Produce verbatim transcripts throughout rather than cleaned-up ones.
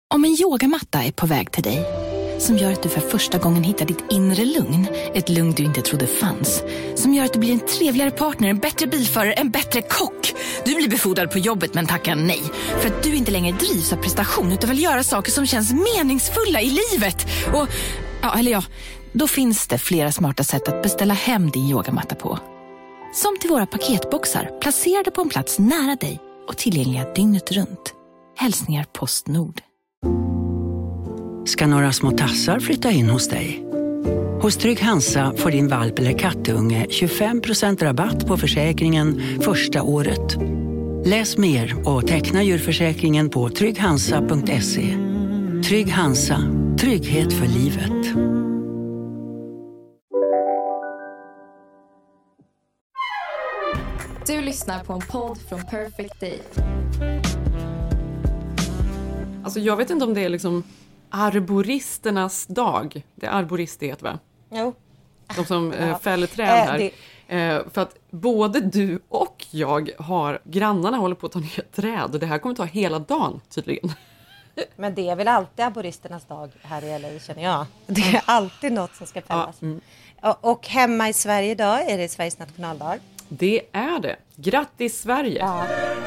Om en yogamatta är på väg till dig, som gör att du för första gången hittar ditt inre lugn, ett lugn du inte trodde fanns, som gör att du blir en trevligare partner, en bättre bilförare, en bättre kock. Du blir befordrad på jobbet men tackar nej, för att du inte längre drivs av prestation utan vill göra saker som känns meningsfulla i livet. Och, ja, eller ja, då finns det flera smarta sätt att beställa hem din yogamatta på. Som till våra paketboxar, placerade på en plats nära dig och tillgängliga dygnet runt. Hälsningar Postnord. Ska några små tassar flytta in hos dig? Hos Trygg Hansa får din valp eller kattunge tjugofem procent rabatt på försäkringen första året. Läs mer och teckna djurförsäkringen på trygg hansa punkt se. Trygg Hansa, trygghet för livet. Du lyssnar på en podd från Perfect Day. Alltså jag vet inte om det är liksom arboristernas dag. Det är arborist det, va? Jo. De som ja. äh, fäller träd här. Äh, det... äh, för att både du och jag har, grannarna håller på att ta ner träd. Och det här kommer ta hela dagen tydligen. Men det är väl alltid arboristernas dag här i L A, känner jag. Det är alltid något som ska fällas. Ja, mm. och, och hemma i Sverige idag är det Sveriges nationaldag. Det är det. Grattis Sverige! Ja.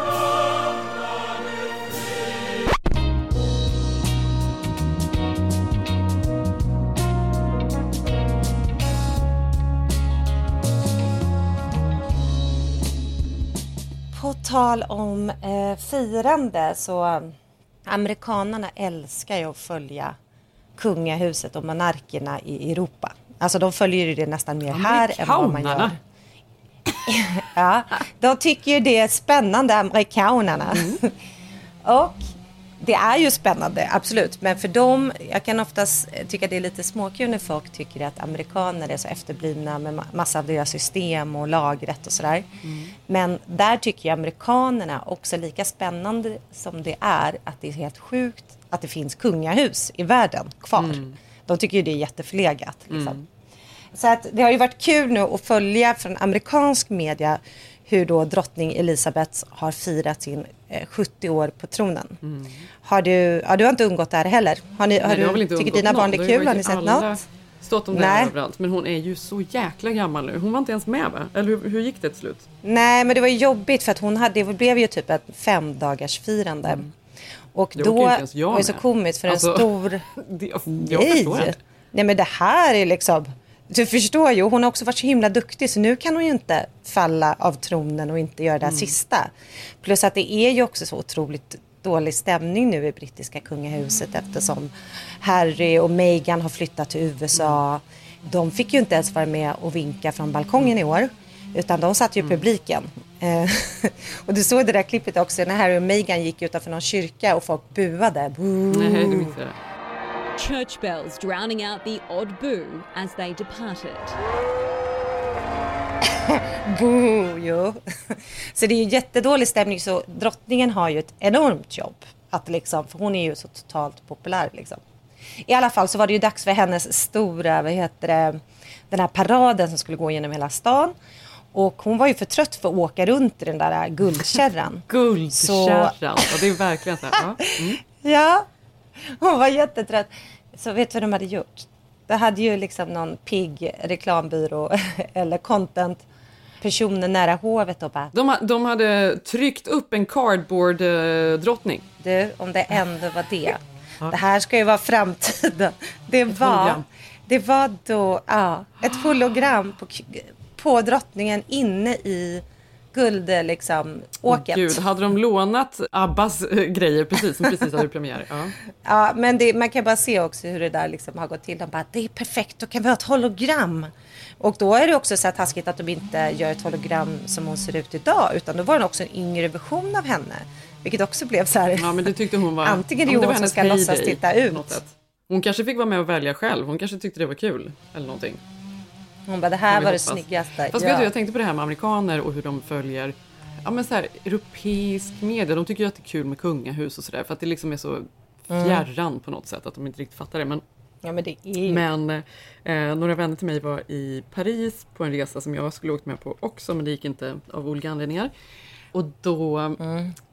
På tal om eh, firande så amerikanerna älskar ju att följa kungahuset och monarkerna i Europa. Alltså de följer ju det nästan mer här än vad man gör. Ja, de tycker ju det är spännande, amerikanerna. Mm. Och det är ju spännande, absolut. Men för dem, jag kan oftast tycka det är lite småkul när folk tycker att amerikaner är så efterblivna med massa av deras system och lagrätt och sådär. Mm. Men där tycker jag amerikanerna också lika spännande som det är att det är helt sjukt att det finns kungahus i världen kvar. Mm. De tycker ju det är jätteförlegat liksom. Mm. Så att det har ju varit kul nu att följa från amerikansk media hur då drottning Elizabeth har firat sin eh, sjuttio år på tronen. Mm. Har du, ja, du har inte undgått det här heller? Har ni, har Nej, du, tycker dina barn det är kul? Har ni sett något? Stått om det här överallt. Men hon är ju så jäkla gammal nu. Hon var inte ens med, va? Eller hur, hur gick det till slut? Nej, men det var jobbigt för att hon hade, det blev ju typ ett fem dagars firande. Mm. Och det då var det så komiskt för alltså, en stor... det, jag, jag förstår inte. Nej, men det här är liksom... Du förstår ju, hon har också varit så himla duktig så nu kan hon ju inte falla av tronen och inte göra det här mm. sista. Plus att det är ju också så otroligt dålig stämning nu i brittiska kungahuset eftersom Harry och Meghan har flyttat till U S A. De fick ju inte ens vara med och vinka från balkongen i år utan de satt ju i publiken. Mm. Och du såg det där klippet också när Harry och Meghan gick utanför någon kyrka och folk buade. Boo. Nej, det minns jag. Church bells drowning out the odd boo as they departed. Boo, jo. Så det är ju jättedålig stämning så drottningen har ju ett enormt jobb att liksom, för hon är ju så totalt populär liksom. I alla fall så var det ju dags för hennes stora, vad heter det, den här paraden som skulle gå genom hela stan. Och hon var ju för trött för att åka runt i den där guldkärran. Guldkärran, så... ja, det är verkligen så här. Ja. Mm. Ja. Hon var jättetrött. Så vet du vad de hade gjort? Det hade ju liksom någon pigg reklambyrå eller content personen nära hovet och bara... De, de hade tryckt upp en cardboard eh, drottning. Du, om det ändå var det. Ja. Det här ska ju vara framtiden. Det var, det var då ja, ett hologram på, på drottningen inne i guld liksom åket. Gud, hade de lånat Abbas äh, grejer precis som precis hade premiär? Ja, ja men det, man kan bara se också hur det där liksom har gått till. De bara, det är perfekt, då kan vi ha ett hologram. Och då är det också så här taskigt att de inte gör ett hologram som hon ser ut idag. Utan då var det också en yngre version av henne. Vilket också blev så här. Ja, men det tyckte hon var... Antingen det är hon som ska låtsas titta ut. Hon kanske fick vara med och välja själv. Hon kanske tyckte det var kul. Eller någonting. Hon bara, det här var hoppas. Det snyggaste. Fast ja. Vet du, jag tänkte på det här med amerikaner och hur de följer ja, men så här, europeisk media. De tycker ju att det är kul med kungahus och sådär. För att det liksom är så fjärran mm. på något sätt. Att de inte riktigt fattar det. Men, ja, men, det är... men eh, några vänner till mig var i Paris på en resa som jag skulle åkt med på också. Men det gick inte av olika anledningar. Och då mm.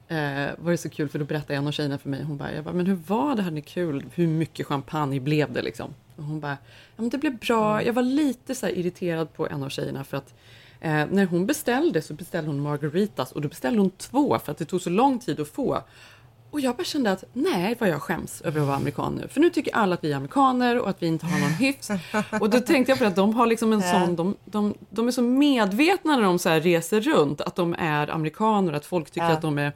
eh, var det så kul för då berättade en av tjejerna för mig. Hon bara, jag bara, men hur var det? Hade ni kul? Hur mycket champagne blev det liksom? Och hon bara, ja men det blev bra. Jag var lite så här irriterad på en av tjejerna för att eh, när hon beställde så beställde hon margaritas och då beställde hon två för att det tog så lång tid att få. Och jag bara kände att nej, vad jag skäms över att vara amerikan nu. För nu tycker alla att vi är amerikaner och att vi inte har någon hyfs. Och då tänkte jag på att de har liksom en sån, de, de, de är så medvetna när de så här reser runt att de är amerikaner, att folk tycker ja. att de är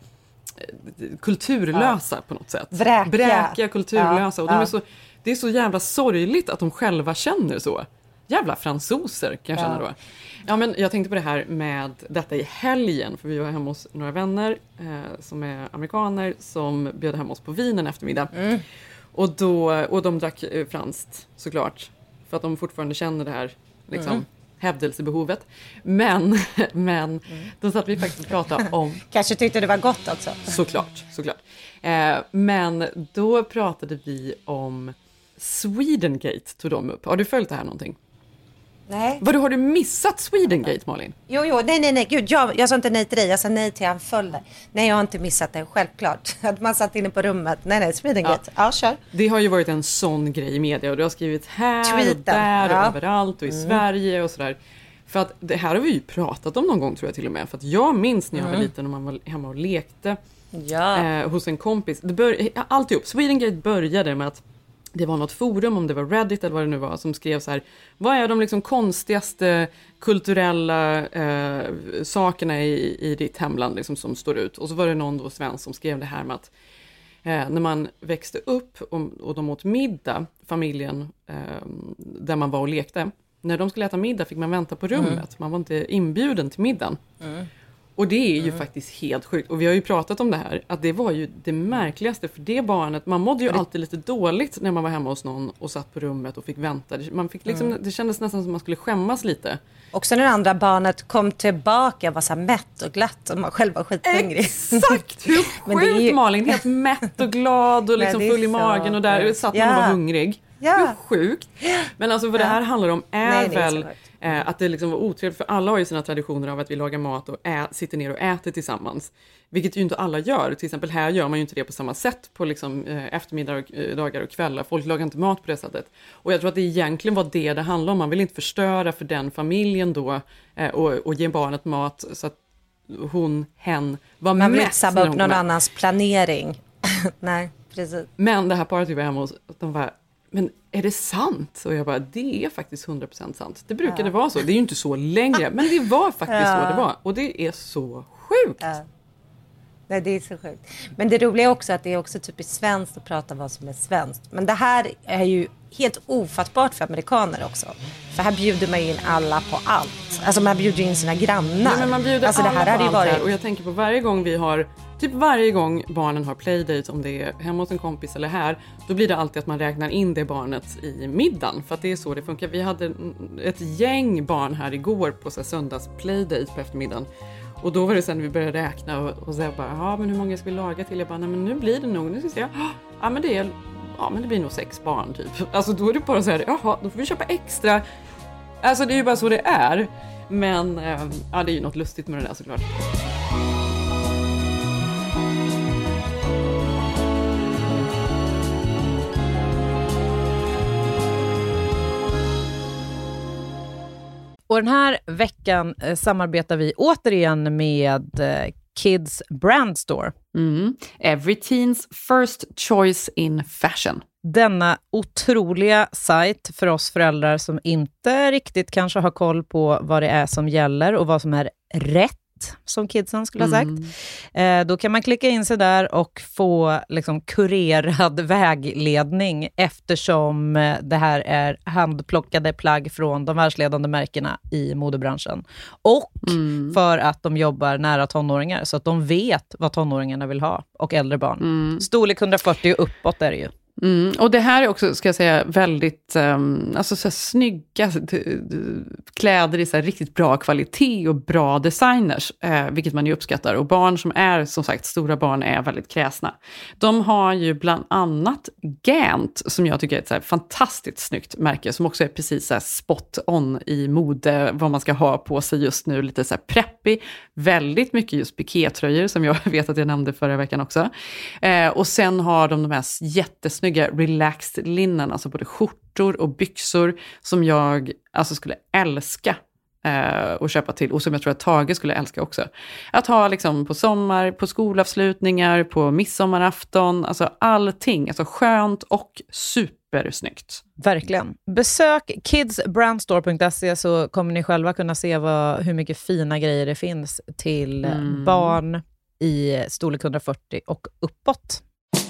kulturlösa ja. på något sätt. Vräkiga. Bräkiga, kulturlösa. Ja. Och de är så, det är så jävla sorgligt att de själva känner så. Jävla fransoser kan jag känna ja. då. Ja, men jag tänkte på det här med detta i helgen. För vi var hemma hos några vänner eh, som är amerikaner som bjöd hem oss på Wien en eftermiddag. Mm. Och, då, och de drack eh, franskt såklart. För att de fortfarande känner det här liksom, mm. hävdelsebehovet. Men, men mm. då satt vi faktiskt och pratade om... Kanske tyckte det var gott också. Såklart, såklart. Eh, men då pratade vi om Swedengate, tog de upp. Har du följt det här någonting? Nej. Vad har du missat Swedengate, Malin? Jo, jo, nej, nej, nej. Gud, jag, jag sa inte nej till dig, jag sa nej till han följde. Nej, jag har inte missat det, självklart. Att man satt inne på rummet. Nej, nej, Swedengate. Ja. ja, kör. Det har ju varit en sån grej i media och du har skrivit här Tweeten. och där och ja. överallt och i mm. Sverige och sådär. För att det här har vi ju pratat om någon gång tror jag till och med. För att jag minns när jag mm. var liten och man var hemma och lekte ja. eh, hos en kompis. Det bör, alltihop, Swedengate började med att det var något forum, om det var Reddit eller vad det nu var, som skrev så här, vad är de liksom konstigaste kulturella eh, sakerna i, i ditt hemland liksom, som står ut? Och så var det någon då svensk som skrev det här med att eh, när man växte upp och, och de åt middag, familjen eh, där man var och lekte, när de skulle äta middag fick man vänta på rummet. Mm. Man var inte inbjuden till middagen. Mm. Och det är ju mm. faktiskt helt sjukt. Och vi har ju pratat om det här. Att det var ju det märkligaste för det barnet. Man mådde ju det... alltid lite dåligt när man var hemma hos någon och satt på rummet och fick vänta. Man fick liksom, mm. det kändes nästan som man skulle skämmas lite. Också när det andra barnet kom tillbaka var så här mätt och glatt och man själv var skithungrig. Exakt! Hur sjukt ju... Malin. Helt mätt och glad och liksom full i magen och där satt man och var hungrig. Ja. Hur sjukt. Men alltså vad det här handlar om är nej, väl eh, att det liksom var otrevligt. För alla har ju sina traditioner av att vi lagar mat och ä- sitter ner och äter tillsammans. Vilket ju inte alla gör. Till exempel här gör man ju inte det på samma sätt på liksom, eh, eftermiddagar och kvällar. Folk lagar inte mat på det sättet. Och jag tror att det egentligen var det det handlar om. Man vill inte förstöra för den familjen då eh, och, och ge barnet mat så att hon, hen var man mätt. Man vill sabba upp någon annans planering. Nej, precis. Men det här paret vi var hemma hos, de var men är det sant? Och jag bara, det är faktiskt hundra procent sant. Det brukade ja. vara så. Det är ju inte så längre. Men det var faktiskt ja. så det var. Och det är så sjukt. Ja. Nej, det är så sjukt. Men det roliga är också att det är också typiskt svenskt att prata om vad som är svenskt. Men det här är ju helt ofattbart för amerikaner också. För här bjuder man in alla på allt. Alltså man bjuder in sina grannar. Ja, men man bjuder alltså, alla det här på hade allt varit... här. Och jag tänker på varje gång vi har... Typ varje gång barnen har playdate, om det är hemma hos en kompis eller här, då blir det alltid att man räknar in det barnet i middagen. För att det är så det funkar. Vi hade ett gäng barn här igår på så här, söndags playdate på eftermiddagen. Och då var det sen vi började räkna och, och så jag bara, ja men hur många ska vi laga till? Jag bara, nej men nu blir det nog, nu ska jag säga, ja men det är, ja men det blir nog sex barn typ. Alltså då är det bara så här, jaha, då får vi köpa extra. Alltså det är ju bara så det är. Men äh, ja, det är ju något lustigt med det där såklart. Och den här veckan eh, samarbetar vi återigen med eh, Kids Brand Store. Mm. Every teens first choice in fashion. Denna otroliga sajt för oss föräldrar som inte riktigt kanske har koll på vad det är som gäller och vad som är rätt, som kidsen skulle ha sagt. Mm. Eh, då kan man klicka in sig där och få liksom kurerad vägledning eftersom eh, det här är handplockade plagg från de världsledande märkena i modebranschen. Och mm. för att de jobbar nära tonåringar så att de vet vad tonåringarna vill ha och äldre barn. Mm. Storlek hundrafyrtio uppåt är det ju. Mm, och det här är också, ska jag säga, väldigt um, alltså så här, snygga kläder i så här, riktigt bra kvalitet och bra designers, eh, vilket man ju uppskattar. Och barn som är, som sagt, stora barn är väldigt kräsna. De har ju bland annat Gant, som jag tycker är ett så här, fantastiskt snyggt märke, som också är precis så här, spot on i mode, vad man ska ha på sig just nu, lite så här preppy, väldigt mycket just pikétröjor, som jag vet att jag nämnde förra veckan också. Eh, och sen har de de här jättesnygga relaxed linnen, alltså både skjortor och byxor som jag alltså skulle älska eh, att köpa till, och som jag tror att Tage skulle älska också. Att ha liksom på sommar, på skolavslutningar, på midsommarafton, alltså allting, alltså skönt och supersnyggt. Verkligen. Besök kids brand store punkt se så kommer ni själva kunna se vad, hur mycket fina grejer det finns till mm. barn i storlek hundrafyrtio och uppåt.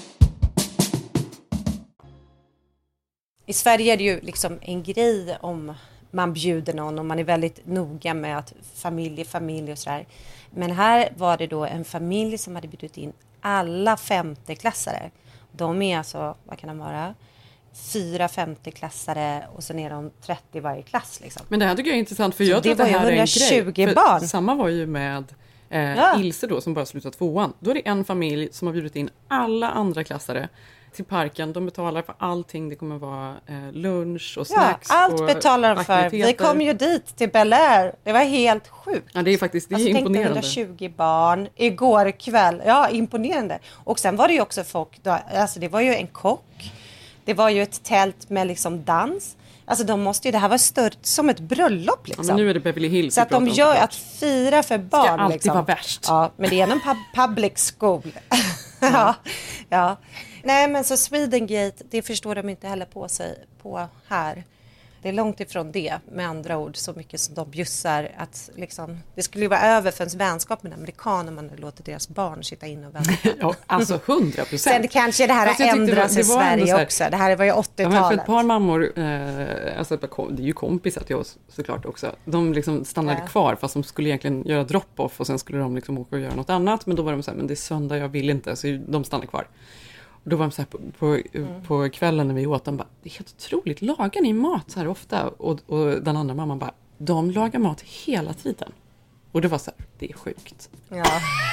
I Sverige är det ju liksom en grej om man bjuder någon och man är väldigt noga med att familj är familj och sådär. Men här var det då en familj som hade bjudit in alla femteklassare. De är alltså, vad kan de vara? Fyra femteklassare och sen är de trettio i varje klass liksom. Men det här tycker jag är intressant, för jag tror det att det här är en hundratjugo grej. barn. För samma var ju med eh, ja. Ilse då, som bara slutat tvåan. Då är det en familj som har bjudit in alla andra klassare till parken. De betalar för allting. Det kommer vara eh, lunch och snacks. Ja, allt och betalar de för. Vi kom ju dit till Bel Air. Det var helt sjukt. Ja, det är faktiskt det är alltså, imponerande. hundratjugo barn igår kväll. Ja, imponerande. Och sen var det ju också folk. Då, alltså det var ju en kock. Det var ju ett tält med liksom dans. Alltså de måste ju, det här var stört som ett bröllop liksom. Ja, men nu är det Beverly Hills. Så att de gör att fira för barn. Ska alltid liksom. vara värst. Ja, men det är en pub- public school. ja, ja. Nej, men så Swedengate, det förstår de inte heller på sig på här. Det är långt ifrån det, med andra ord, så mycket som de bjussar att liksom, det skulle ju vara över för ens vänskap med amerikaner om man låter deras barn sitta in och vänta. Ja, alltså hundra procent. Sen kanske det här har ändrats i Sverige här, också. Det här var ju åttiotalet. Ja, för ett par mammor, eh, alltså det är ju kompisar till oss såklart också. De liksom stannade ja. kvar fast de skulle egentligen göra drop-off och sen skulle de liksom åka och göra något annat. Men då var de så här, men det är söndag, jag vill inte. Så de stannade kvar. Och då var de så här på, på, mm. på kvällen när vi åt, de bara, det är helt otroligt, lagar ni mat så här ofta? Och, och den andra mamman bara, de lagar mat hela tiden. Och det var så här, det är sjukt. Ja.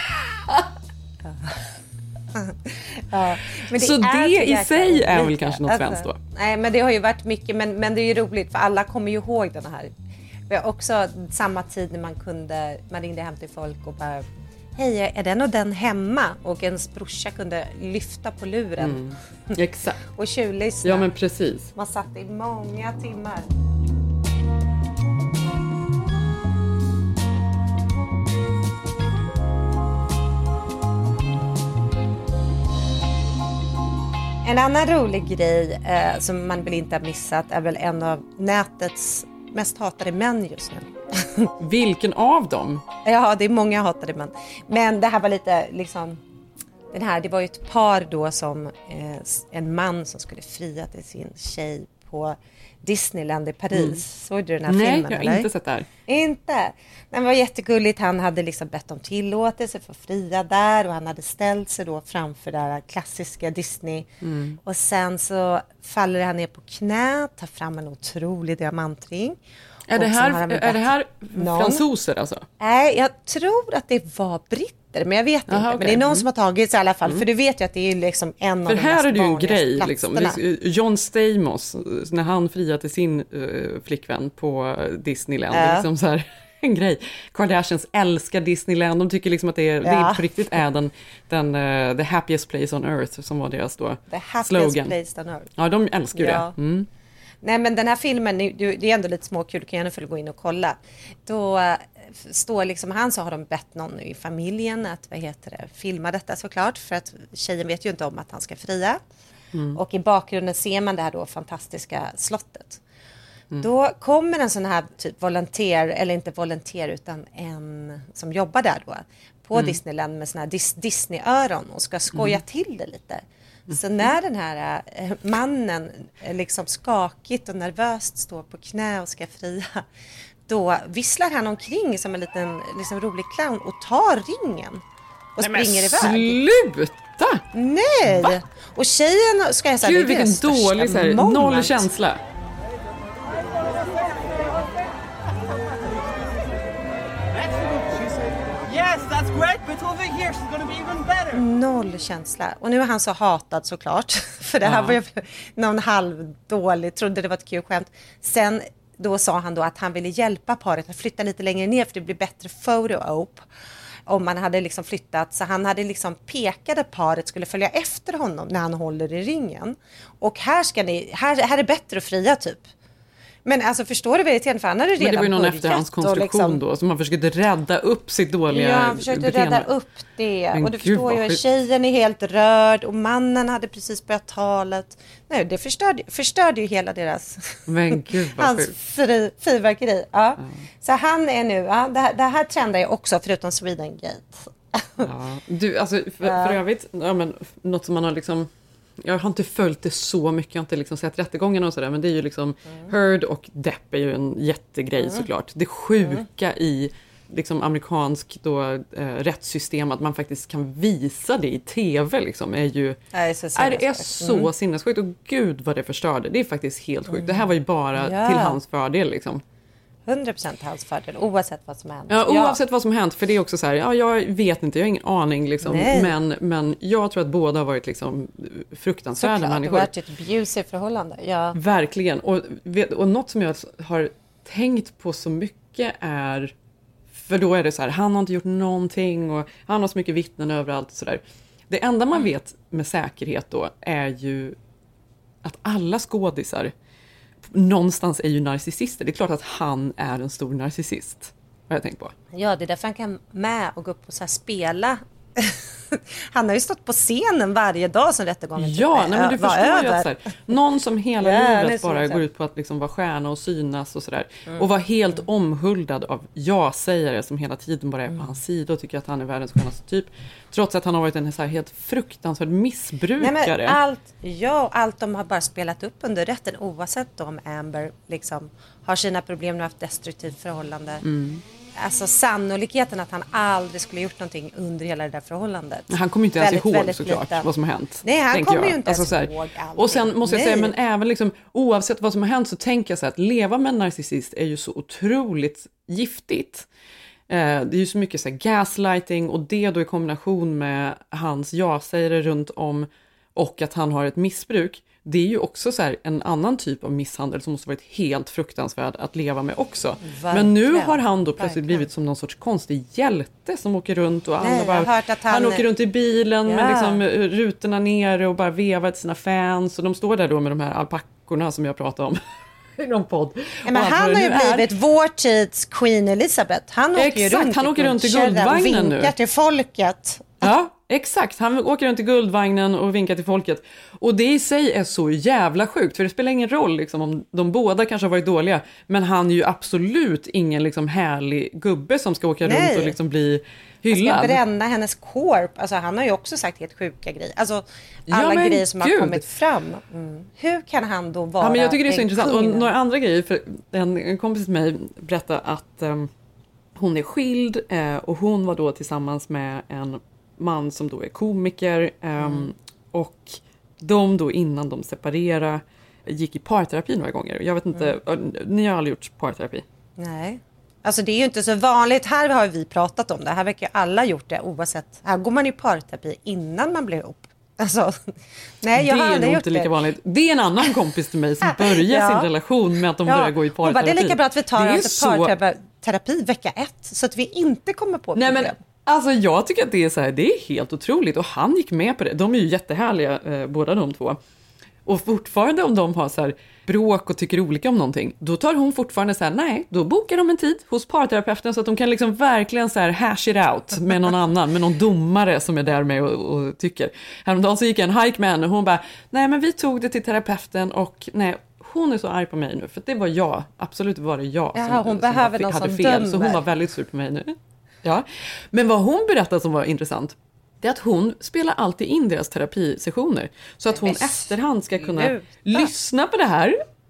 ja. Men det så är det i sig är väl kanske något alltså, svenskt då? Nej, men det har ju varit mycket, men, men det är ju roligt för alla kommer ju ihåg den här. Vi har också samma tid när man kunde, man ringde hem till folk och bara, hej, är den och den hemma? Och ens brorsa kunde lyfta på luren. Mm, exakt. och tjuvlyssna. Ja, men precis. Man satt i många timmar. En annan rolig grej eh, som man väl inte har missat är väl en av nätets mest hatade män just nu. Vilken av dem? Ja, det är många hatade män. Men det här var lite liksom, den här, det var ju ett par då som eh, en man som skulle fria till sin tjej på Disneyland i Paris. Mm. Såg du den här Nej, filmen? Nej, jag har eller? inte sett det här. Inte? Den var jättegulligt. Han hade liksom bett om tillåtelse för att fria där och han hade ställt sig då framför det här klassiska Disney. Mm. Och sen så faller han ner på knä, tar fram en otrolig diamantring. Är det här, är det här fransoser alltså? Nej, jag tror att det var britter, men jag vet Aha, inte. Okay. Men det är någon mm. som har tagit sig i alla fall, mm. för du vet ju att det är liksom en för av de här mest är det ju en grej, platserna. liksom. John Stamos, när han friade till sin uh, flickvän på Disneyland, ja. Det är liksom så här en grej. Kardashians älskar Disneyland, de tycker liksom att det är, ja. det är på riktigt är den, den uh, the happiest place on earth, som var deras då the happiest slogan. Place on earth. Ja, de älskar ju ja. det. Mm. Nej, men den här filmen, det är ändå lite småkul, du kan gärna följa gå in och kolla. Då äh, står liksom, han så har de bett någon i familjen att, vad heter det, filma detta såklart, för att tjejen vet ju inte om att han ska fria. Mm. Och i bakgrunden ser man det här då fantastiska slottet. Mm. Då kommer en sån här typ volontär, eller inte volontär utan en som jobbar där då, på mm. Disneyland med såna här Dis- Disney-öron och ska skoja mm. till det lite. Så när den här äh, mannen äh, liksom skakigt och nervöst står på knä och ska fria, då visslar han omkring som en liten liksom, rolig clown och tar ringen och Nej, springer men iväg. Sluta! skratta? Nej! Va? Och tjejen ska jag säga... Gud, vilken dålig, så här, noll känsla. Yes, that's great, but over here she's gonna be even better. Noll känsla. Och nu är han så hatad såklart. För det här ja. var ju någon halv dålig, trodde det var ett kul skämt. Sen då sa han då att han ville hjälpa paret att flytta lite längre ner för det blir bättre photo-op om man hade liksom flyttat. Så han hade liksom pekade paret skulle följa efter honom när han håller i ringen. Och här ska ni, här, här är bättre att fria typ. Men alltså förstår du vad det är för han hade redan. Men det var ju någon efterhandskonstruktion liksom, då som man försökte rädda upp sitt dåliga Ja, han försökte beteende. rädda upp det. Men och du Gud, förstår ju, skit. tjejen är helt rörd och mannen hade precis börjat talet. Nej, det förstörde, förstörde ju hela deras Men Gud, vad hans fri, fyrverkeri. Ja. Mm. Så han är nu, ja, det, här, det här trendar ju också förutom Swedengate. Ja. Du, alltså för, ja. för övrigt, ja, men, något som man har liksom... Jag har inte följt det så mycket, jag har inte liksom sett rättegången och sådär, men det är ju liksom mm. Heard och Depp är ju en jättegrej mm. såklart. Det sjuka mm. i liksom amerikansk då, eh, rättssystem, att man faktiskt kan visa det i tv liksom, är ju det är så är, är så mm. sinnessjukt, och gud vad det förstörde. Det är faktiskt helt sjukt. Mm. Det här var ju bara ja. till hans fördel liksom. hundra procent hans fördel, oavsett vad som hänt. Ja, oavsett ja. vad som hänt, för det är också så här, ja, jag vet inte, jag har ingen aning liksom, men, men jag tror att båda har varit liksom fruktansvärda Såklart, människor. Det har varit ett abusive förhållande, ja. Verkligen, och, och något som jag har tänkt på så mycket är, för då är det så här, han har inte gjort någonting och han har så mycket vittnen överallt och sådär. Det enda man vet med säkerhet då är ju att alla skådisar någonstans är ju narcissister. Det är klart att han är en stor narcissist. Har jag tänkt på. Ja, det är därför han kan med och gå upp och så här spela. Han har ju stått på scenen varje dag som rättegången Ja, nej, men du förstår över. ju att så här, någon som hela ja, livet bara går ut på att liksom vara stjärna och synas och sådär. Mm. Och vara helt mm. omhuldad av ja-sägare som hela tiden bara är på mm. hans sida och tycker att han är världens skönaste typ. Trots att han har varit en så här helt fruktansvärd missbrukare. Nej, men allt, ja, allt de har bara spelat upp under rätten, oavsett om Amber liksom har sina problem och haft destruktivt förhållande. Mm. Alltså sannolikheten att han aldrig skulle gjort någonting under hela det där förhållandet. Han kommer ju inte ens väldigt, ihåg väldigt såklart liten. vad som har hänt. Nej, han kommer jag. ju inte alltså, ens här, ihåg allting. Och sen måste jag Nej. säga, men även liksom, oavsett vad som har hänt så tänker jag så här, att leva med en narcissist är ju så otroligt giftigt. Eh, det är ju så mycket så här, gaslighting, och det då i kombination med hans ja-sägare runt om och att han har ett missbruk. Det är ju också så här en annan typ av misshandel som måste varit helt fruktansvärd att leva med också. Verkligen. Men nu har han då plötsligt Verkligen. blivit som någon sorts konstig hjälte som åker runt och Nej, bara, han... han åker runt i bilen ja. med liksom rutorna nere och bara vevar till sina fans, och de står där då med de här alpackorna som jag pratade om i någon podd. Ja, men han har ju blivit är... vår tids Queen Elizabeth. Han åker Exakt, ju runt, han åker runt i guldvagnen nu. Vinkar till folket. Ja, exakt. Han åker runt i guldvagnen och vinkar till folket. Och det i sig är så jävla sjukt. För det spelar ingen roll liksom, om de båda kanske har varit dåliga. Men han är ju absolut ingen liksom, härlig gubbe som ska åka Nej. runt och liksom, bli hyllad. Han ska bränna hennes korp. Alltså, han har ju också sagt helt sjuka grejer. Alltså alla ja, grejer som Gud. har kommit fram. Mm. Hur kan han då vara ja, men jag tycker det är så intressant. kungen? Och några andra grejer. För en, en kompis till mig berättade att um, hon är skild. Uh, och hon var då tillsammans med en man som då är komiker um, mm. och de då innan de separerade gick i parterapi några gånger. Jag vet inte, mm. ni har aldrig gjort parterapi? Nej. Alltså det är ju inte så vanligt. Här har vi pratat om det. Här verkar ju alla gjort det oavsett. Här går man i parterapi innan man blir ihop. Alltså, nej, jag det har är nog inte lika det. vanligt. Det är en annan kompis till mig som börjar ja. sin relation med att de ja. börjar gå i parterapi. Bara, det är lika bra att vi tar alltså så... parterapi vecka ett så att vi inte kommer på problem. Nej, men alltså jag tycker att det är så här, det är helt otroligt, och han gick med på det. De är ju jättehärliga eh, båda de två. Och fortfarande om de har så här bråk och tycker olika om någonting, då tar hon fortfarande så här, nej, då bokar de en tid hos parterapeuten så att de kan liksom verkligen så här hash it out med någon annan, med någon domare som är där med och, och tycker. Häromdagen så gick jag en hike med henne och hon bara, nej men vi tog det till terapeuten och nej, hon är så arg på mig nu, för det var jag, absolut var det jag ja, som, hon som behöver hade någon som fel, dömer. så hon var väldigt sur på mig nu. Ja, men vad hon berättade som var intressant, det är att hon spelar alltid in deras terapisessioner. Så att hon efterhand ska kunna Sluta. lyssna på det här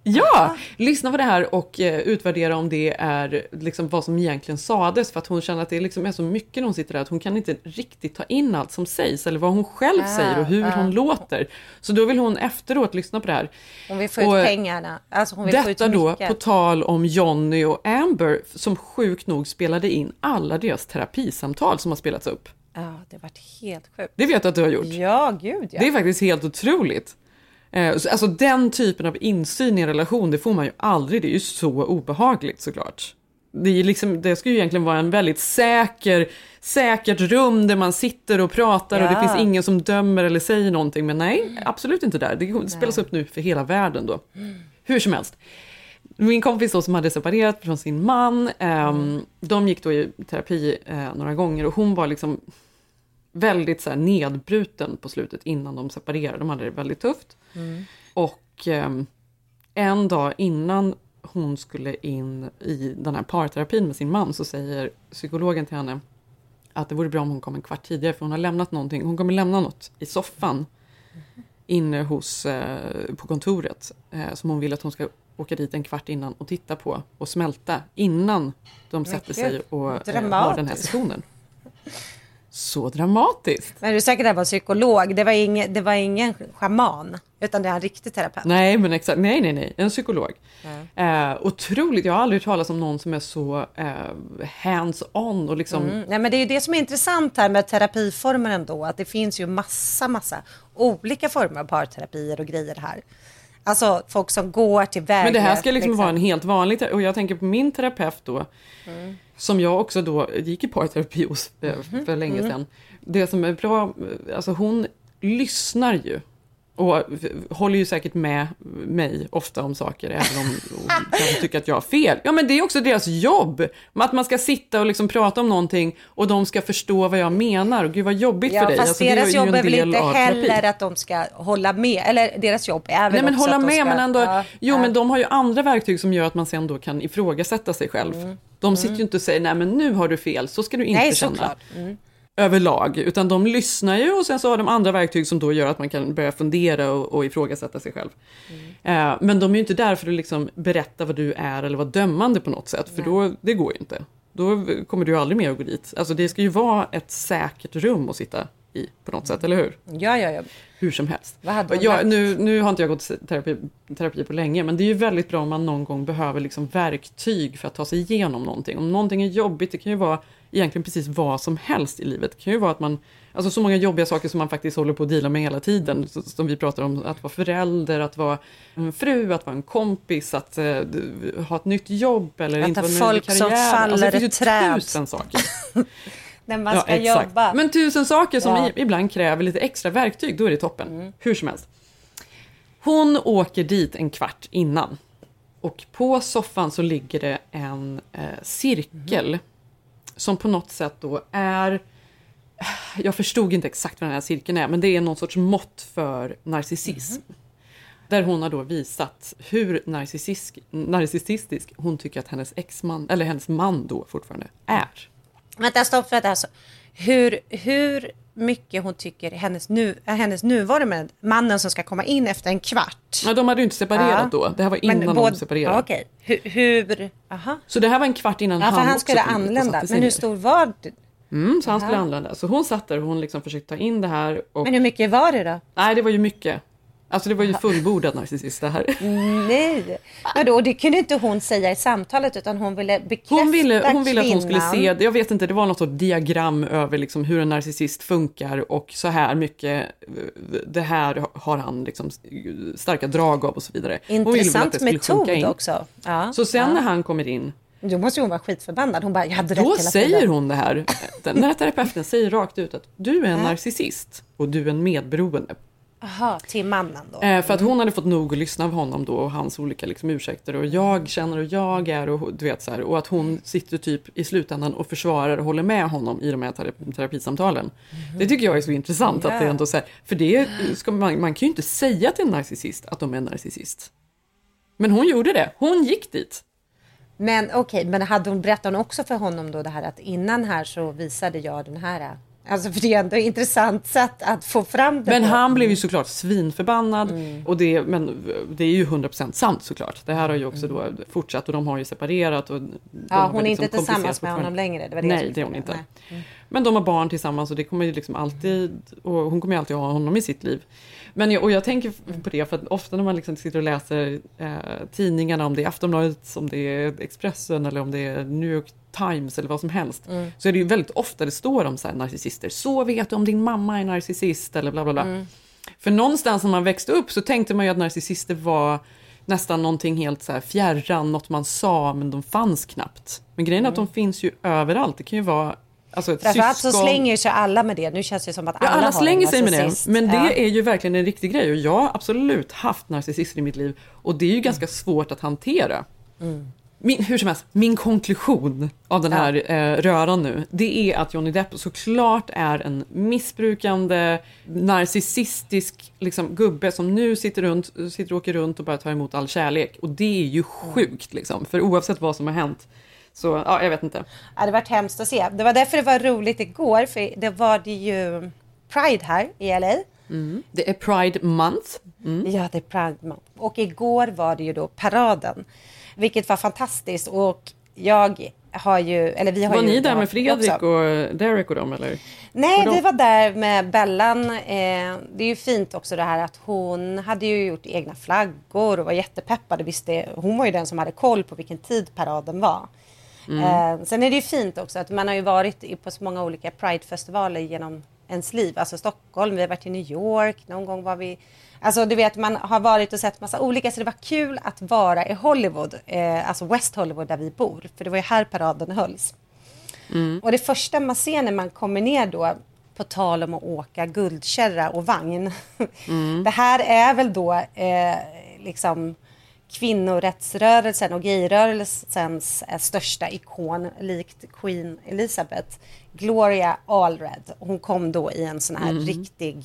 Ja, lyssna på det här och eh, utvärdera om det är liksom vad som egentligen sades. För att hon känner att det liksom är så mycket när hon sitter där att hon kan inte riktigt ta in allt som sägs. Eller vad hon själv ah, säger och hur ah. hon låter. Så då vill hon efteråt lyssna på det här. Hon vill få och, ut pengarna. Alltså hon vill detta få ut mycket. Då på tal om Johnny och Amber som sjukt nog spelade in alla deras terapisamtal som har spelats upp. Ja, det har varit helt sjukt. Det vet jag att du har gjort. Ja, gud ja. Det är faktiskt helt otroligt. Alltså den typen av insyn i en relation, det får man ju aldrig. Det är ju så obehagligt såklart. Det, är liksom, det ska ju egentligen vara en väldigt säker, säkert rum där man sitter och pratar ja. och det finns ingen som dömer eller säger någonting. Men nej, absolut inte där. Det spelas nej. upp nu för hela världen då. Mm. Hur som helst. Min kompis då som hade separerat från sin man, mm. eh, de gick då i terapi eh, några gånger och hon var liksom väldigt så här nedbruten på slutet innan de separerade. De hade det väldigt tufft. Mm. Och eh, en dag innan hon skulle in i den här parterapin med sin man så säger psykologen till henne att det vore bra om hon kom en kvart tidigare för hon har lämnat någonting. Hon kommer lämna något i soffan mm. inne hos, eh, på kontoret eh, som hon vill att hon ska åka dit en kvart innan och titta på och smälta innan de sätter sig och eh, har den här sessionen. Så dramatiskt. Men du är säkert att det var psykolog. Det var ingen, det var ingen shaman. Utan det är en riktig terapeut. Nej, men exakt. Nej, nej, nej. En psykolog. Mm. Eh, otroligt. Jag har aldrig hört talas om någon som är så eh, hands-on. Och liksom... mm. Nej, men det är ju det som är intressant här med terapiformer ändå. Att det finns ju massa, massa olika former av parterapier och grejer här. Alltså folk som går till vägen. Men det här ska liksom, liksom. vara en helt vanlig. Och jag tänker på min terapeut då. Mm. Som jag också då gick i parterapi hos för mm. länge sedan. Mm. Det som är bra, alltså hon lyssnar ju. Och håller ju säkert med mig ofta om saker. Även om hon kanske tycker att jag har fel. Ja, men det är också deras jobb. Att man ska sitta och liksom prata om någonting. Och de ska förstå vad jag menar. Och gud vad jobbigt ja, för dig. Fast alltså, deras det är jobb ju en är väl del inte heller terapi. att de ska hålla med. Eller deras jobb är väl Nej, men också hålla att de med, ska... men ändå, ja, jo, ja. men de har ju andra verktyg som gör att man sen då kan ifrågasätta sig själv. Mm. De sitter mm. ju inte och säger, nej men nu har du fel. Så ska du inte nej, känna. Mm. Överlag, utan de lyssnar ju och sen så har de andra verktyg som då gör att man kan börja fundera och, och ifrågasätta sig själv. Mm. Eh, men de är ju inte där för att liksom berätta vad du är eller vara dömande på något sätt, för då, det går ju inte. Då kommer du ju aldrig mer att gå dit. Alltså det ska ju vara ett säkert rum att sitta i på något sätt, eller hur? Ja, ja, ja. Hur som helst. Vad hade ja, nu, nu har inte jag gått terapi, terapi på länge, men det är ju väldigt bra om man någon gång behöver liksom verktyg för att ta sig igenom någonting. Om någonting är jobbigt, det kan ju vara egentligen precis vad som helst i livet. Det kan ju vara att man, alltså så många jobbiga saker som man faktiskt håller på att dela med hela tiden. Som vi pratar om, att vara förälder, att vara en fru, att vara en kompis, att uh, ha ett nytt jobb eller att inte vara folk karriär. som faller alltså, det finns ett träd. tusen saker. När man ska ja, jobba. Men tusen saker som ja. ibland kräver lite extra verktyg, då är det toppen. Mm. Hur som helst. Hon åker dit en kvart innan. Och på soffan så ligger det en eh, cirkel. Mm. Som på något sätt då är... Jag förstod inte exakt vad den här cirkeln är. Men det är någon sorts mått för narcissism. Mm. Där hon har då visat hur narcissistisk, narcissistisk hon tycker att hennes exman, eller hennes man då fortfarande är. Vänta, stopp för det. Alltså. Hur, hur mycket hon tycker hennes, nu, hennes nuvarande mannen som ska komma in efter en kvart. Ja, de hade ju inte separerat ja. då. Det här var innan Men, de separerade. Ja, okej. Hur, hur aha. Så det här var en kvart innan ja, han, han skulle anlända. Men hur stor var det? Mm, så han skulle anlända. Så hon satt där och hon liksom försökte ta in det här. Och... Men hur mycket var det då? Nej, det var ju mycket. Alltså det var ju fullbordad narcissist det här. Nej, men då, det kunde inte hon säga i samtalet utan hon ville bekräfta Hon ville, hon ville att hon skulle kvinnan. se, jag vet inte, det var något sorts diagram över liksom hur en narcissist funkar och så här mycket, det här har han liksom starka drag av och så vidare. Intressant metod också. Ja, så sen ja. när han kommer in. Då måste hon vara skitförbannad. Hon bara, jag hade rätt Då hela säger tiden. hon det här. Den här terapeuten säger rakt ut att du är en narcissist och du är en medberoende. Aha, till mannen då. Eh, för att hon hade fått nog att lyssna av honom då och hans olika liksom, ursäkter och jag känner och jag är och du vet så här, och att hon sitter typ i slutändan och försvarar och håller med honom i de här terapi- terapisamtalen. Mm. Det tycker jag är så intressant yeah. att det ändå så här, för det ska man, man kan ju inte säga till en narcissist att de är en narcissist. Men hon gjorde det. Hon gick dit. Men okej, okay, men hade hon berättat också för honom då det här att innan här så visade jag den här Alltså för det är ändå ett intressant sätt att få fram det. Men på. han blev ju såklart svinförbannad. Mm. Och det, men det är ju hundra procent sant såklart. Det här har ju också då fortsatt och de har ju separerat. Och ja, hon är liksom inte tillsammans med honom längre. Det var det Nej, det är hon inte. Mm. Men de har barn tillsammans och det kommer ju liksom alltid, och hon kommer ju alltid ha honom i sitt liv. Men jag, och jag tänker på det för att ofta när man liksom sitter och läser eh, tidningarna, om det är Aftonbladet, om det är Expressen eller om det är New York Times eller vad som helst, mm. så är det ju väldigt ofta det står om så här narcissister. Så vet du om din mamma är narcissist eller bla bla bla. Mm. För någonstans när man växte upp så tänkte man ju att narcissister var nästan någonting helt så här fjärran, något man sa men de fanns knappt. Men grejen är mm. att de finns ju överallt. Det kan ju vara alltså ett Därför syskon. Så slänger sig alla med det. Nu känns det som att alla, ja, alla har slänger sig med det. Men det ja. är ju verkligen en riktig grej. Och jag har absolut haft narcissister i mitt liv. Och det är ju mm. ganska svårt att hantera. Mm. Min, hur som helst, min konklusion av den här ja. eh, röran nu, det är att Johnny Depp såklart är en missbrukande, narcissistisk liksom, gubbe som nu sitter, runt, sitter och åker runt och bara tar emot all kärlek. Och det är ju sjukt, liksom, för oavsett vad som har hänt. Så, ja, jag vet inte. Ja, det var varit hemskt att se. Det var därför det var roligt igår, för det var det ju Pride här i L A. Mm. Det är Pride Month. Mm. Ja, det är Pride Month. Och igår var det ju då paraden. Vilket var fantastiskt. Och jag har ju... Eller vi har var ju ni där med Fredrik också. Och Derek och dem, eller? Nej, vi var där med Bellan. Eh, det är ju fint också det här att hon hade ju gjort egna flaggor och var jättepeppad. Visste, hon var ju den som hade koll på vilken tid paraden var. Mm. Eh, sen är det ju fint också att man har ju varit på så många olika Pride-festivaler genom ens liv. Alltså Stockholm, vi har varit i New York, någon gång var vi... Alltså du vet, man har varit och sett massa olika, så det var kul att vara i Hollywood, eh, alltså West Hollywood där vi bor. För det var ju här paraden hölls. Mm. Och det första man ser när man kommer ner då, på tal om att åka guldkärra och vagn. Mm. Det här är väl då eh, liksom kvinnorättsrörelsen och gayrörelsens eh, största ikon, likt Queen Elizabeth, Gloria Allred. Hon kom då i en sån här mm. riktig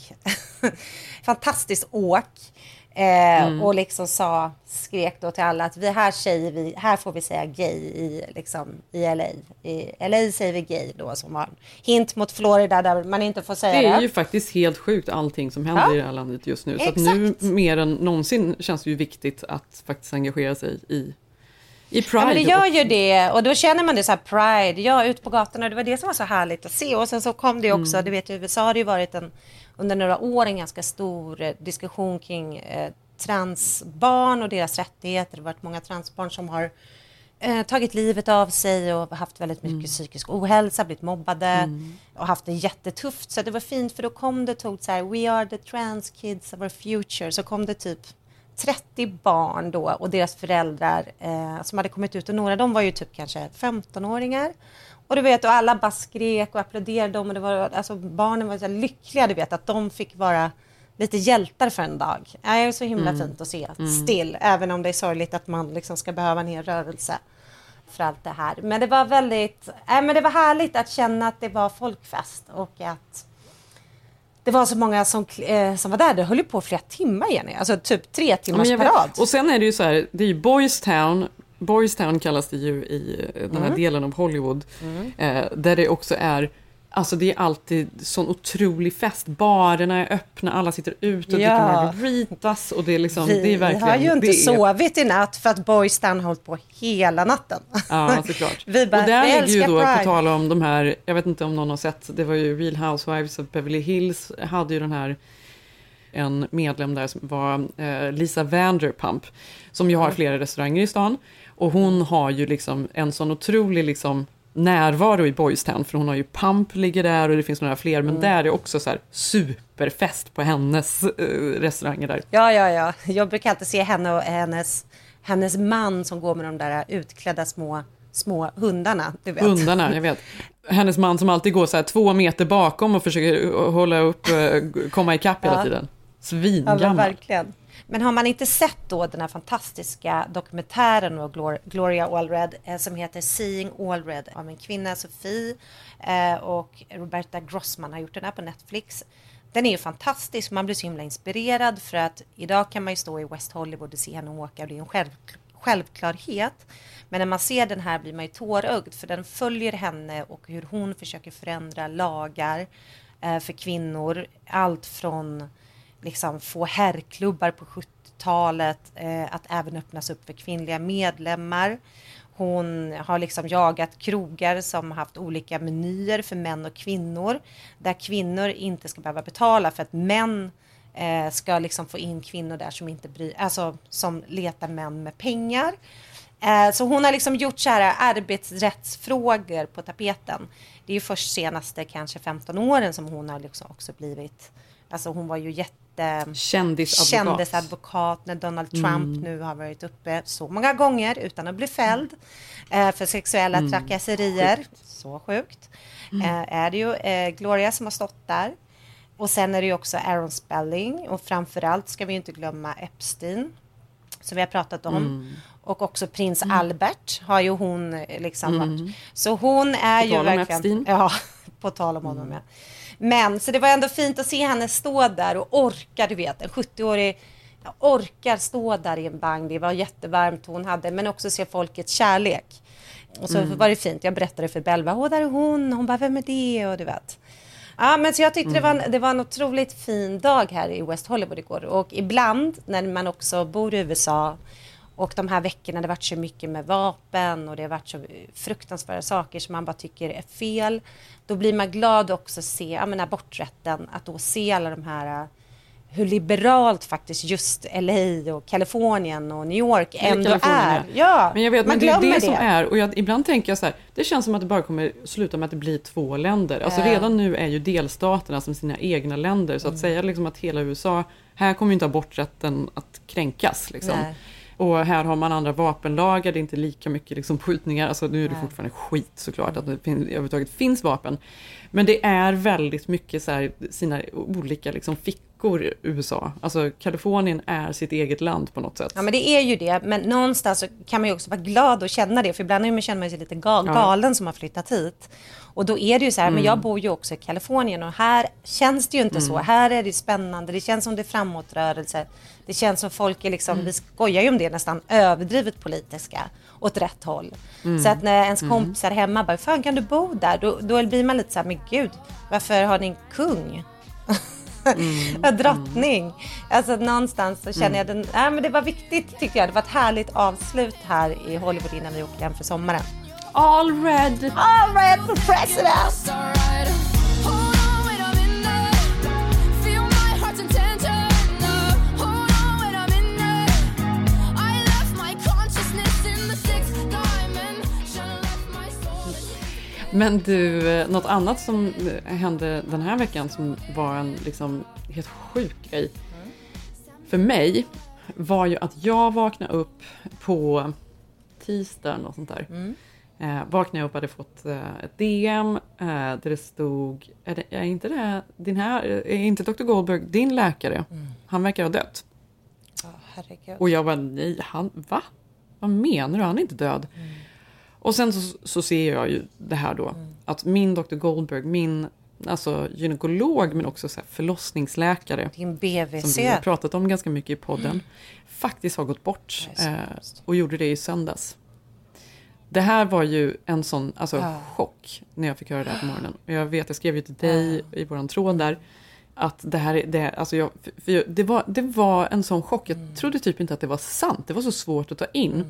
fantastisk åk eh, mm. och liksom sa, skrek då till alla att vi här säger vi, här får vi säga gay i, liksom, i L A. I L A säger vi gay då, som var en hint mot Florida där man inte får säga det. Det är det. Ju faktiskt helt sjukt allting som händer ja. i det här landet just nu. Så att nu mer än någonsin känns det ju viktigt att faktiskt engagera sig i I Pride. Ja, men det gör ju det. Och då känner man det så här, Pride, ja, ut på gatorna. Det var det som var så härligt att se. Och sen så kom det också, mm. du vet, i U S A har det ju varit en, under några år en ganska stor eh, diskussion kring eh, transbarn och deras rättigheter. Det har varit många transbarn som har eh, tagit livet av sig och haft väldigt mycket mm. psykisk ohälsa, blivit mobbade mm. och haft det jättetufft. Så det var fint, för då kom det, tog så här, we are the trans kids of our future. Så kom det typ trettio barn då och deras föräldrar eh, som hade kommit ut, och några av dem var ju typ kanske femtonåringar. Och du vet, och alla bara skrek och applåderade dem, och det var, alltså, barnen var så lyckliga, du vet, att de fick vara lite hjältar för en dag. Det är så himla mm. fint att se mm. still, även om det är sorgligt att man liksom ska behöva en hel rörelse för allt det här. Men det var väldigt, äh, men det var härligt att känna att det var folkfest och att det var så många som, eh, som var där. Det höll ju på flera timmar igen. Alltså typ tre timmars ja, parad. Och sen är det ju så här, det är ju Boys Town. Boys Town kallas det ju i den här mm. delen av Hollywood. Mm. Eh, där det också är, alltså det är alltid sån otrolig fest. Barerna är öppna, alla sitter ute och ja. dricker margaritas. Och det är liksom, Vi det är verkligen, har ju inte är... sovit i natt för att Boys Town har hållit på hela natten. Ja, såklart. Vi bara, och där vi ligger ju då, Pride. på tal om de här, jag vet inte om någon har sett, det var ju Real Housewives of Beverly Hills, hade ju den här, en medlem där som var eh, Lisa Vanderpump, som ju har flera restauranger i stan. Och hon har ju liksom en sån otrolig liksom närvaro i Boys Town, för hon har ju Pump ligger där och det finns några fler, men mm. där är också så här superfest på hennes eh, restauranger där. Ja, ja, ja. Jag brukar alltid se henne och hennes, hennes man som går med de där utklädda små, små hundarna, du vet. Hundarna, jag vet. Hennes man som alltid går så här två meter bakom och försöker hålla upp, komma ikapp hela ja. tiden. Svingammal. Ja, verkligen. Men har man inte sett då den här fantastiska dokumentären av Glor- Gloria Allred eh, som heter Seeing Allred av en kvinna, Sofie, eh, och Roberta Grossman har gjort den här på Netflix. Den är ju fantastisk, man blir så himla inspirerad, för att idag kan man ju stå i West Hollywood och se henne åka, och det är en själv, självklarhet. Men när man ser den här blir man ju tårögd, för den följer henne och hur hon försöker förändra lagar eh, för kvinnor. Allt från liksom få herrklubbar på sjuttiotalet eh, att även öppnas upp för kvinnliga medlemmar. Hon har liksom jagat krogar som har haft olika menyer för män och kvinnor. Där kvinnor inte ska behöva betala för att män eh, ska liksom få in kvinnor där som inte bryr, alltså som letar män med pengar. Eh, så hon har liksom gjort så här arbetsrättsfrågor på tapeten. Det är ju först senaste kanske femton åren som hon har liksom också blivit, alltså hon var ju jätte Kändisadvokat. Kändisadvokat när Donald Trump mm. nu har varit uppe så många gånger utan att bli fälld eh, för sexuella mm. trakasserier. Sjukt. Så sjukt. Mm. Eh, är det ju eh, Gloria som har stått där. Och sen är det ju också Aaron Spelling. Och framförallt ska vi inte glömma Epstein, som vi har pratat om. Mm. Och också prins mm. Albert har ju hon liksom mm. varit. Så hon är på ju verkligen... Epstein. Ja, på tal om honom, mm. ja. Men så det var ändå fint att se henne stå där och orka, du vet, en sjuttio-årig orkar stå där i en bank. Det var jättevarmt hon hade, men också se folkets kärlek. Och så mm. var det fint. Jag berättade för Belva, åh där är hon, hon bara, vem är det? Och du vet. Ja, men så jag tyckte mm. det, var, det var en otroligt fin dag här i West Hollywood igår. Och ibland när man också bor i U S A och de här veckorna det har varit så mycket med vapen och det har varit så fruktansvärda saker som man bara tycker är fel. Då blir man glad också att se, ja men aborträtten, att då se alla de här, hur liberalt faktiskt just L A och Kalifornien och New York ändå är. Ja, men jag vet, man men det är det, det som är, och jag, ibland tänker jag så här, det känns som att det bara kommer sluta med att det blir två länder. Alltså äh. redan nu är ju delstaterna som sina egna länder, så att mm. säga liksom att hela U S A, här kommer ju inte aborträtten att kränkas liksom. Nej. Och här har man andra vapenlagar, det är inte lika mycket liksom skjutningar. Alltså nu är det Nej. fortfarande skit såklart att det fin- överhuvudtaget finns vapen. Men det är väldigt mycket så här, sina olika liksom fickor i U S A. Alltså Kalifornien är sitt eget land på något sätt. Ja men det är ju det, men någonstans så kan man ju också vara glad och känna det. För ibland känner man sig lite gal- galen ja. som har flyttat hit. Och då är det ju så här, mm. men jag bor ju också i Kalifornien och här känns det ju inte mm. så. Här är det spännande, det känns som det är framåtrörelse. Det känns som folk är liksom, mm. vi skojar ju om det, nästan överdrivet politiska åt rätt håll. Mm. Så att när ens kompisar hemma bara, fan kan du bo där? Då, då blir man lite så här, men gud, varför har ni en kung? Mm. en drottning. Mm. Alltså någonstans så känner jag den, nej men det var viktigt tycker jag. Det var ett härligt avslut här i Hollywood innan vi åker hem för sommaren. All red. All red for president. Men du, något annat som hände den här veckan som var en liksom helt sjuk grej mm. för mig var ju att jag vaknade upp på tisdagen och sånt där. Mm. Eh, vaknade jag upp och hade fått eh, ett D M eh, där det stod, är, det, är inte det din här, är inte doktor Goldberg din läkare? Mm. Han verkar ha dött. Oh, herregud. Och jag var nej, han, va? Vad menar du? Han är inte död. Mm. Och sen så, så ser jag ju det här då. Mm. Att min doktor Goldberg, min alltså gynekolog men också så här förlossningsläkare. Din B V C. Som vi har pratat om ganska mycket i podden. Mm. Faktiskt har gått bort. Eh, och gjorde det i söndags. Det här var ju en sån alltså, ah. chock när jag fick höra det här på morgonen. Och jag vet, jag skrev ju till dig ah. i våran tråd där. Att det här det, alltså jag, för jag, det, var, det var en sån chock. Jag mm. trodde typ inte att det var sant. Det var så svårt att ta in. Mm.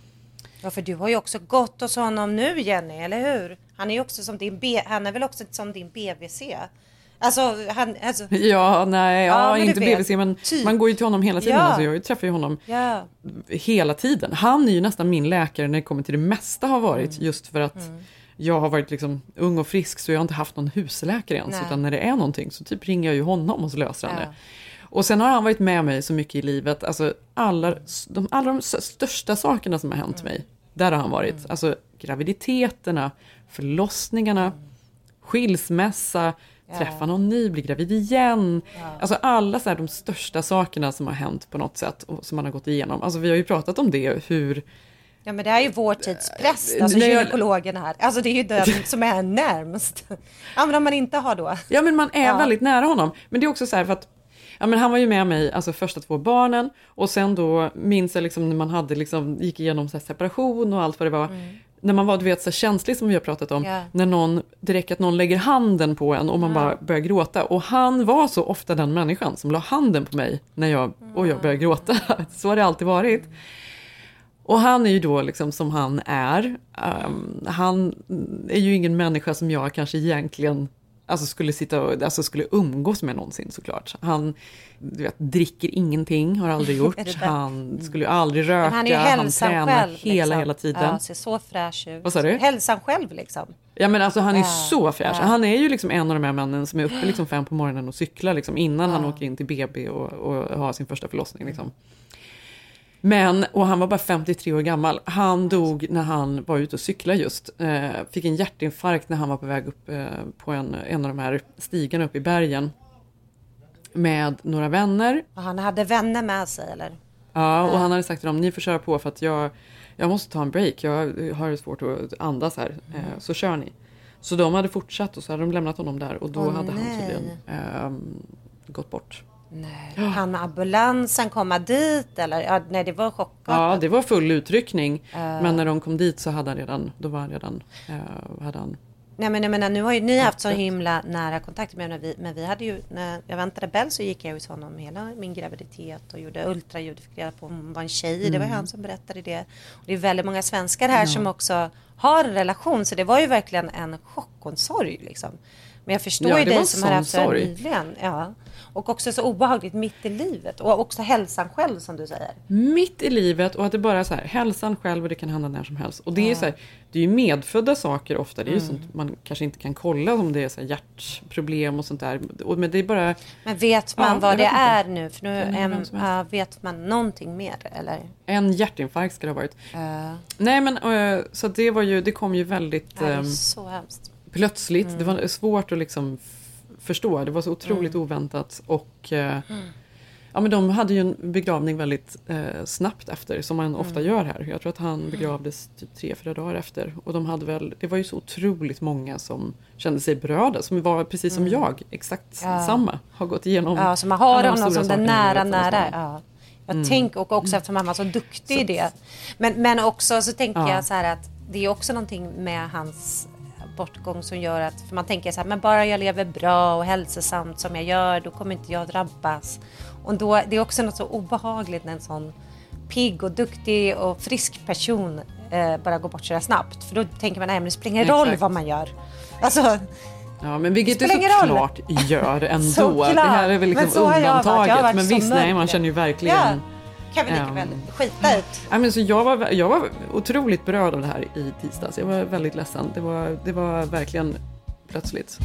Ja, för du har ju också gått hos honom nu, Jenny, eller hur? Han är ju också som din B, han är väl också som din B V C. Alltså, han, alltså... Ja, nej, ja, ja inte B V C, men typ. Man går ju till honom hela tiden. Ja. Alltså, jag träffar ju honom ja. hela tiden. Han är ju nästan min läkare när det kommer till det mesta har varit. Mm. Just för att mm. jag har varit liksom ung och frisk så jag har inte haft någon husläkare ens. Nej. Utan när det är någonting så typ ringer jag ju honom och så löser han ja. det. Och sen har han varit med mig så mycket i livet. Alltså alla de, alla de största sakerna som har hänt mm. mig. Där har han varit. Mm. Alltså graviditeterna, förlossningarna, mm. skilsmässa, ja. träffa någon ny, bli gravid igen. Ja. Alltså alla så här, de största sakerna som har hänt på något sätt och som man har gått igenom. Alltså vi har ju pratat om det, hur... Ja men det är ju vår tids präst, alltså gynekologen här. Alltså det är ju den som är närmast. Ja men om man inte har då. Ja men man är ja. väldigt nära honom. Men det är också så här för att Ja, men han var ju med mig, alltså första två barnen. Och sen då minns jag liksom när man hade liksom, gick igenom så här separation och allt vad det var. Mm. När man var, du vet, så känslig som vi har pratat om. Yeah. När någon, det räcker att någon lägger handen på en och man mm. bara börjar gråta. Och han var så ofta den människan som la handen på mig när jag, och jag började gråta. Så har det alltid varit. Mm. Och han är ju då liksom som han är. Um, han är ju ingen människa som jag kanske egentligen alltså skulle sitta och, alltså skulle umgås med någonsin såklart. Han du vet, dricker ingenting, har aldrig gjort. Han skulle ju aldrig röka. Men han är ju hälsan han tränar själv, hela, liksom. hela tiden. Ja, ser så fräsch ut. Vad sa du? Hälsan själv liksom. Ja, men alltså han är ja. så fräsch. Ja. Han är ju liksom en av de här männen som är uppe liksom fem på morgonen och cyklar liksom innan ja. han åker in till B B och, och har sin första förlossning liksom. Men, och han var bara femtiotre år gammal. Han dog när han var ute och cyklade just. Eh, fick en hjärtinfarkt när han var på väg upp eh, på en, en av de här stigarna upp i bergen. Med några vänner. Och han hade vänner med sig, eller? Ja, och han hade sagt till dem, ni får köra på för att jag, jag måste ta en break. Jag har svårt att andas här. Eh, så kör ni. Så de hade fortsatt och så hade de lämnat honom där. Och då oh, hade nej. han tydligen eh, gått bort. Nej. Ja. Han ambulansen komma dit eller ja, nej det var chockat. Ja, det var full utryckning. Uh. Men när de kom dit så hade han redan då var han redan uh, hade han. Nej men jag menar, nu har ju ni haft så himla nära kontakt med när vi, men vi hade ju när jag väntade Bell så gick jag hos honom hela min graviditet och gjorde ultraljud, fick reda på om hon var en tjej. Mm. Det var han som berättade det. Och det är väldigt många svenskar här ja. som också har en relation, så det var ju verkligen en chock och en sorg liksom. Men jag förstår ja, ju dig som har haft det nyligen. Ja. Och också så obehagligt mitt i livet. Och också hälsan själv som du säger. Mitt i livet och att det bara är så här. Hälsan själv och det kan hända när som helst. Och det ja. är så här. Det är ju medfödda saker ofta. Det är mm. ju sånt man kanske inte kan kolla om det är så här hjärtproblem och sånt där. Och, men det är bara... Men vet man ja, vad det är inte. nu? För nu äm, äh, vet man någonting mer eller? En hjärtinfarkt ska det ha varit. Uh. Nej men uh, så det var ju, det kom ju väldigt... Det är um, så hemskt. Plötsligt. Mm. Det var svårt att liksom f- förstå. Det var så otroligt mm. oväntat. Och eh, mm. ja, men de hade ju en begravning väldigt eh, snabbt efter. Som man ofta mm. gör här. Jag tror att han begravdes typ tre, fyra dagar efter. Och de hade väl, det var ju så otroligt många som kände sig berörda. Som var precis som mm. jag. Exakt ja. samma. Har gått igenom. Ja, så man har honom som den nära, nära. Ja. Jag mm. tänker och också eftersom mamma var så duktig så. i det. Men, men också så tänker ja. jag så här att det är också någonting med hans... bortgång som gör att, för man tänker så här, men bara jag lever bra och hälsosamt som jag gör, då kommer inte jag drabbas. Och då, det är också något så obehagligt när en sån pigg och duktig och frisk person eh, bara går bort så där snabbt. För då tänker man, nej men det spelar ingen roll vad man gör. Alltså, ja, men vilket det såklart gör ändå. Såklart. Det här är väl liksom undantaget. Men visst, nej, man känner ju verkligen... Ja. Kan vi lika väl skita ut. Ja, men så jag, var, jag var otroligt berörd av det här i tisdags. Jag var väldigt ledsen. Det var, det var verkligen plötsligt.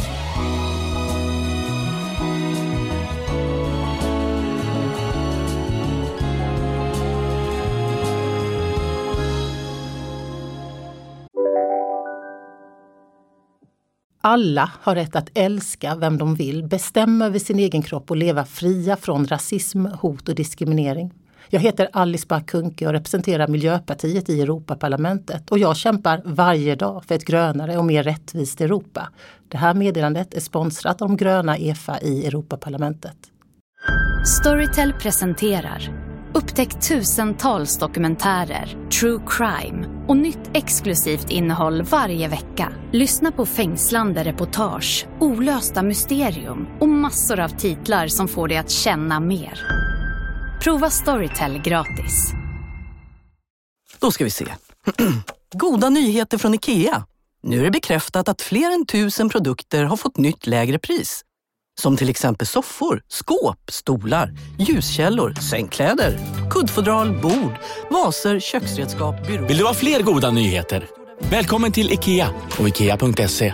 Alla har rätt att älska vem de vill, bestämma över sin egen kropp och leva fria från rasism, hot och diskriminering. Jag heter Alice Bah Kuhnke och representerar Miljöpartiet i Europaparlamentet och jag kämpar varje dag för ett grönare och mer rättvist Europa. Det här meddelandet är sponsrat av de gröna E F A i Europaparlamentet. Storytel presenterar upptäck tusentals dokumentärer, true crime och nytt exklusivt innehåll varje vecka. Lyssna på fängslande reportage, olösta mysterium och massor av titlar som får dig att känna mer. Prova Storytel gratis. Då ska vi se. Goda nyheter från IKEA. Nu är det bekräftat att fler än tusen produkter har fått nytt lägre pris. Som till exempel soffor, skåp, stolar, ljuskällor, sängkläder, kuddfodral, bord, vaser, köksredskap, byråer. Vill du ha fler goda nyheter? Välkommen till IKEA och ikea punkt se.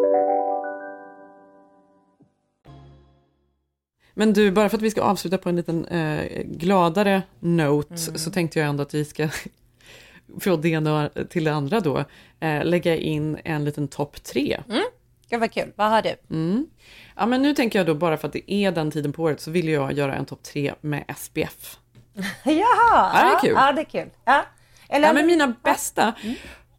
Men du, bara för att vi ska avsluta på en liten eh, gladare note mm. så tänkte jag ändå att vi ska från det ena till det andra då eh, lägga in en liten topp tre. Mm. Det var kul. Vad har du? Mm. Ja, men nu tänker jag då bara för att det är den tiden på året så vill jag göra en topp tre med S P F. Jaha! Ja, det är kul. Ja, det är kul. Ja. Eller... ja, men mina bästa. Mm.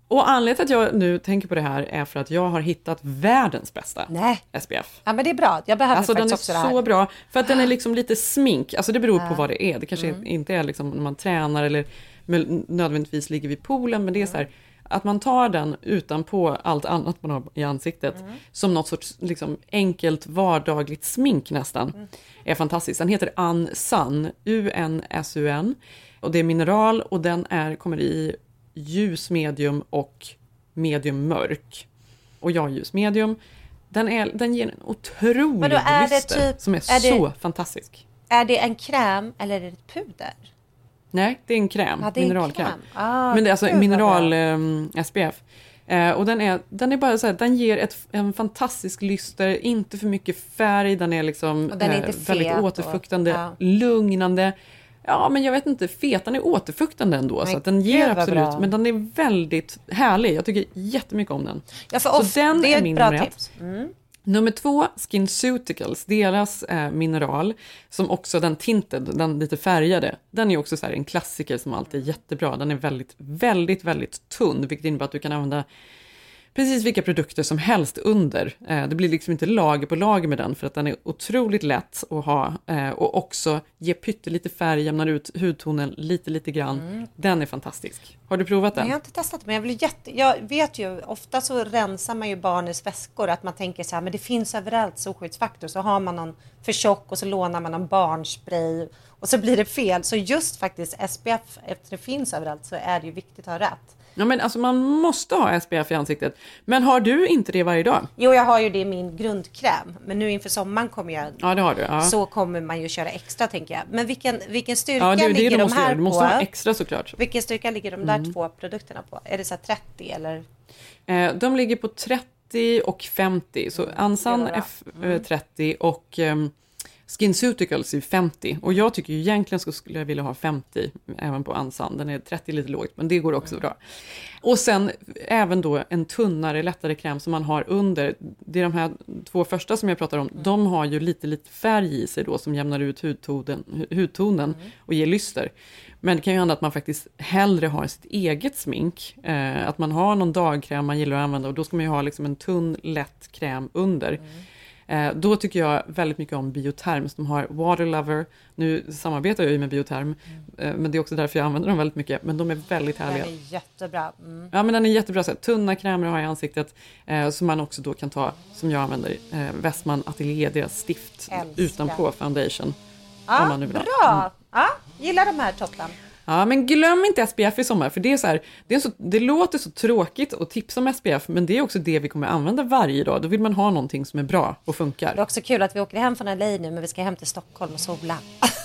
Och anledningen till att jag nu tänker på det här är för att jag har hittat världens bästa Nej. S P F. Ja, men det är bra. Jag behöver alltså, faktiskt också det här. Den är så bra, för att den är liksom lite smink. Alltså det beror Ja. på vad det är. Det kanske Mm. inte är liksom när man tränar eller nödvändigtvis ligger vid poolen, men det är så här att man tar den utanpå allt annat man har i ansiktet mm. som något sorts liksom enkelt vardagligt smink nästan. Mm. Är fantastiskt. Den heter Unsun, U N S U N, och det är mineral och den är kommer i ljus medium och medium mörk. Och jag ljus medium. Den, är, den ger en otrolig lyster typ, som är, är så det, fantastisk. Är det en kräm eller är det ett puder? Nej, det är en kräm, ja, det är mineralkräm. En kräm. Ah, men det är alltså mineral um, S P F. Uh, och den är, den är bara så här, den ger ett, en fantastisk lyster, inte för mycket färg, den är liksom den är uh, väldigt återfuktande, och, ja. lugnande. Ja, men jag vet inte, fetan är återfuktande ändå, men så att den ger absolut, men den är väldigt härlig. Jag tycker jättemycket om den. Ja, för så off, den det är, är min bra nummer tips. Mm. Nummer två, SkinCeuticals, deras eh, mineral, som också den tinted, den lite färgade, den är också så här en klassiker som alltid är jättebra. Den är väldigt, väldigt, väldigt tunn, vilket innebär att du kan använda precis vilka produkter som helst under. Eh, det blir liksom inte lager på lager med den, för att den är otroligt lätt att ha eh, och också ge pyttelite färg, jämnar ut hudtonen lite, lite grann. Mm. Den är fantastisk. Har du provat den? Jag har inte testat, men jag vill jätte... Jag vet ju, ofta så rensar man ju barnens väskor, att man tänker så här, men det finns överallt solskyddsfaktor, så har man någon för tjock och så lånar man någon barnspray och så blir det fel. Så just faktiskt S P F, efter det finns överallt, så är det ju viktigt att ha rätt. Ja, men alltså man måste ha S P F i ansiktet. Men har du inte det varje dag? Jo, jag har ju det i min grundkräm. Men nu inför sommaren kommer jag... Ja, det har du. Ja. Så kommer man ju köra extra, tänker jag. Men vilken, vilken styrka ja, det, det ligger de här göra. på? Du måste ha extra såklart. Vilken styrka ligger de där mm. två produkterna på? Är det så här trettio eller? Eh, de ligger på trettio och femtio. Så mm. Unsun är trettio och... Um, SkinCeuticals är femtio, och jag tycker ju egentligen så skulle jag vilja ha femtio även på Unsun. Den är trettio lite lågt, men det går också mm. bra. Och sen även då en tunnare, lättare kräm som man har under. Det är de här två första som jag pratar om. Mm. De har ju lite, lite färg i sig då som jämnar ut hudtonen, hudtonen mm. och ger lyster. Men det kan ju hända att man faktiskt hellre har sitt eget smink. Eh, att man har någon dagkräm man gillar att använda, och då ska man ju ha liksom en tunn, lätt kräm under. Mm. Eh, då tycker jag väldigt mycket om Bioterm. De har Water Lover. Nu samarbetar jag ju med Bioterm. Mm. Eh, men det är också därför jag använder dem väldigt mycket. Men de är väldigt härliga. Den är jättebra. Mm. Ja, men den är jättebra. Så här, tunna krämer har i ansiktet. Eh, som man också då kan ta, som jag använder. Eh, Westman Atelier, deras stift. Älskar. Utanpå foundation. Ja, man nu vill bra. Mm. Ja, gillar de här toppen. Ja, men glöm inte S P F i sommar, för det är så här, det, är så, det låter så tråkigt att tipsa om S P F, men det är också det vi kommer använda varje dag. Då vill man ha någonting som är bra och funkar. Det är också kul att vi åker hem från L A nu, men vi ska hem till Stockholm och sola.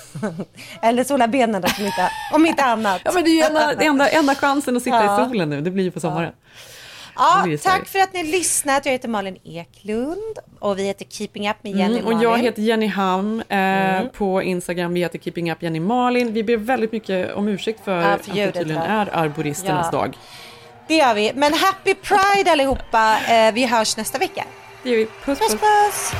Eller sola benen där, om inte, om inte annat. Ja, men det är ju enda, enda, enda chansen att sitta ja. i solen nu, det blir ju på sommaren. Ja. Ja, tack för att ni lyssnat. Jag heter Malin Eklund och vi heter Keeping Up med Jenny mm, Malin. Och jag heter Jenny Ham eh, mm. på Instagram. Vi heter Keeping Up Jenny Malin. Vi ber väldigt mycket om ursäkt för, ja, för att det tydligen är arboristernas ja. dag. Det gör vi. Men happy Pride allihopa. Eh, vi hörs nästa vecka. Det gör vi. Puss, puss. puss. puss.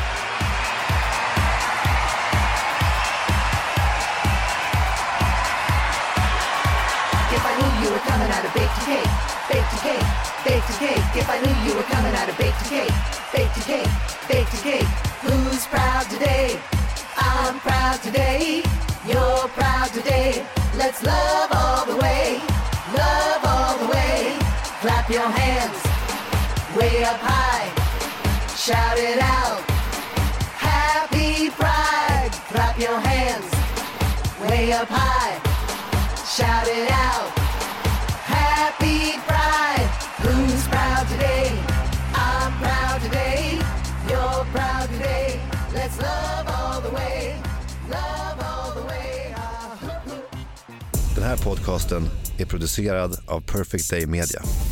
Baked a cake, if I knew you were coming out of baked a cake, baked a cake, baked a cake. Who's proud today? I'm proud today. You're proud today. Let's love all the way, love all the way. Clap your hands way up high, shout it out. Happy Pride. Clap your hands way up high, shout it out. Happy Pride. Who's proud today? I'm proud today. You're proud today. Let's love all the way. Love all the way. Den här podcasten är producerad av Perfect Day Media.